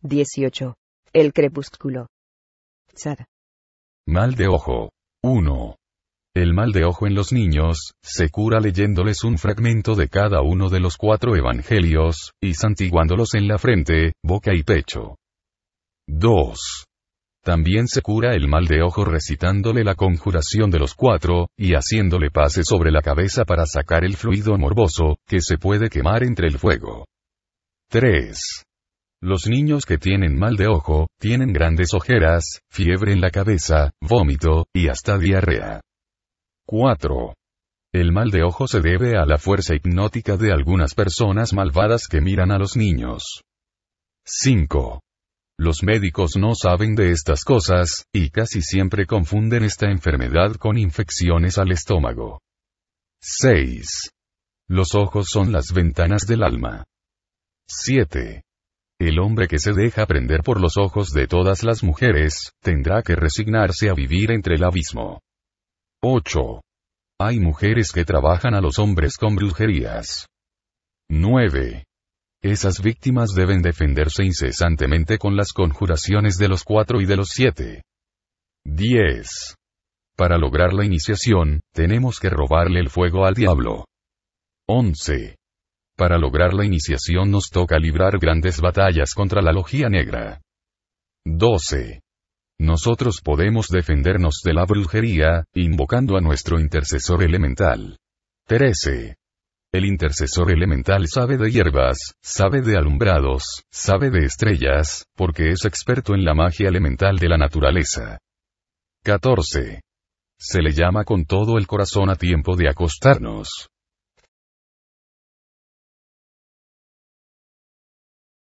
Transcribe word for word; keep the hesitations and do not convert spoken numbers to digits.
dieciocho. El crepúsculo. Chad. Mal de ojo. uno. El mal de ojo en los niños, se cura leyéndoles un fragmento de cada uno de los cuatro evangelios, y santiguándolos en la frente, boca y pecho. dos. También se cura el mal de ojo recitándole la conjuración de los cuatro, y haciéndole pase sobre la cabeza para sacar el fluido morboso, que se puede quemar entre el fuego. tres. Los niños que tienen mal de ojo, tienen grandes ojeras, fiebre en la cabeza, vómito, y hasta diarrea. cuatro. El mal de ojo se debe a la fuerza hipnótica de algunas personas malvadas que miran a los niños. cinco. Los médicos no saben de estas cosas, y casi siempre confunden esta enfermedad con infecciones al estómago. seis. Los ojos son las ventanas del alma. siete. El hombre que se deja prender por los ojos de todas las mujeres, tendrá que resignarse a vivir entre el abismo. ocho. Hay mujeres que trabajan a los hombres con brujerías. nueve. Esas víctimas deben defenderse incesantemente con las conjuraciones de los cuatro y de los siete. diez. Para lograr la iniciación, tenemos que robarle el fuego al diablo. once. Para lograr la iniciación nos toca librar grandes batallas contra la logia negra. doce. Nosotros podemos defendernos de la brujería, invocando a nuestro intercesor elemental. trece. El intercesor elemental sabe de hierbas, sabe de alumbrados, sabe de estrellas, porque es experto en la magia elemental de la naturaleza. catorce. Se le llama con todo el corazón a tiempo de acostarnos.